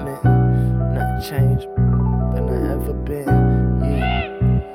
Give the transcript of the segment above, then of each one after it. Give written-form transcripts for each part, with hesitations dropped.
development. Nothing changed than I ever been. Yeah.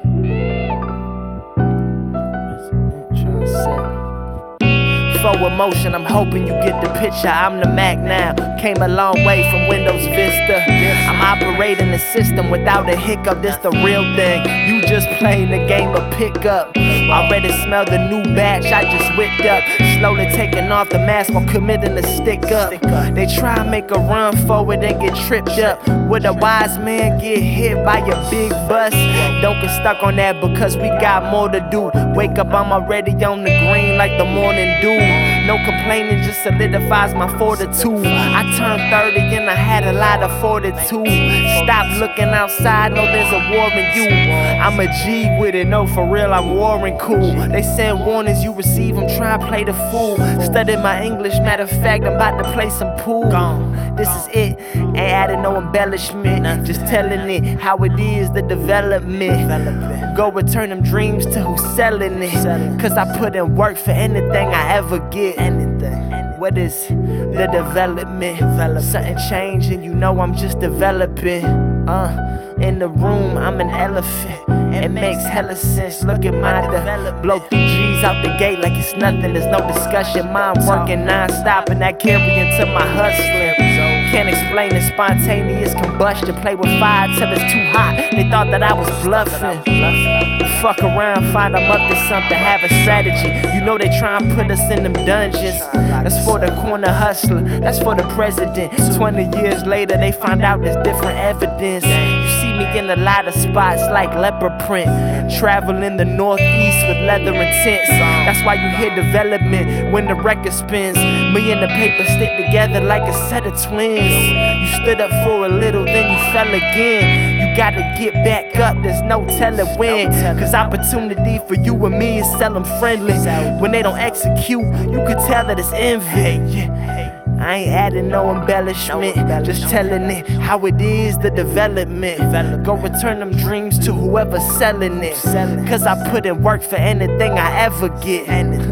Trying to say. Forward motion, I'm hoping you get the picture. I'm the Mac now. Came a long way from Windows Vista. I'm operating the system without a hiccup. This the real thing. You just playing the game of pickup. Already smell the new batch I just whipped up. Slowly taking off the mask while committing to stick up. They try and make a run forward and get tripped up. Would a wise man get hit by a big bus? Don't get stuck on that because we got more to do. Wake up, I'm already on the green like the morning dew. No complaining, just solidifies my fortitude. I turned 30 and I had a lot of fortitude. Stop looking outside, know there's a war in you. I'm a G with it, no for real, I'm warring cool. They send warnings, you receive them, try to play the fool. Studied my English, matter of fact, I'm about to play some pool. This is it, ain't adding no embellishment. Just telling it how it is, the development. Go return them dreams to who's selling it. Cause I put in work for anything I ever get. What is the development? Something changing, you know I'm just developing. In the room, I'm an elephant. It makes hella sense. Look at my blow 3 G's out the gate like it's nothing. There's no discussion. Mind working non-stop and that carrying to my hustling. Can't explain the spontaneous combustion. Play with fire till it's too hot. They thought that I was bluffing. Fuck around, find I'm up to something, have a strategy. You know they try and put us in them dungeons. That's for the corner hustler, that's for the president. 20 years later, they find out there's different evidence. You see me in a lot of spots like leopard print. Travel in the northeast with leather and tents. That's why you hear development when the record spins. Me and the paper stick together like a set of twins. You stood up for a little, then you fell again. You gotta get back up, there's no telling when. Cause opportunity for you and me is seldom friendly. When they don't execute, you can tell that it's envy. I ain't adding no embellishment, just telling it how it is, the development. Go return them dreams to whoever's selling it. Cause I put in work for anything I ever get.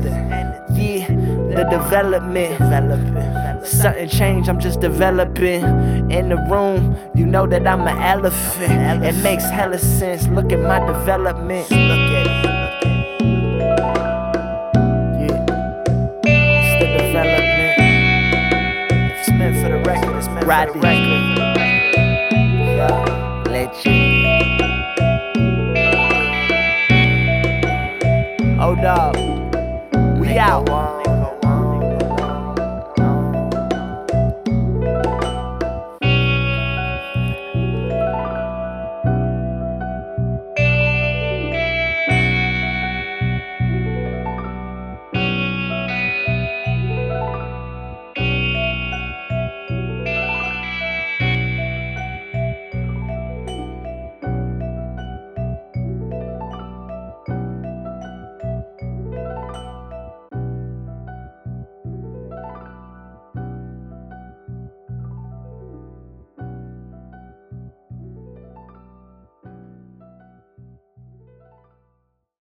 Yeah, the development. Something changed, I'm just developing. In the room, you know that I'm an elephant. It makes hella sense, look at my development. Look at it. Yeah, it's the development. If it's meant for the record, it's meant for the record. Yeah, legend. Oh dog, we out.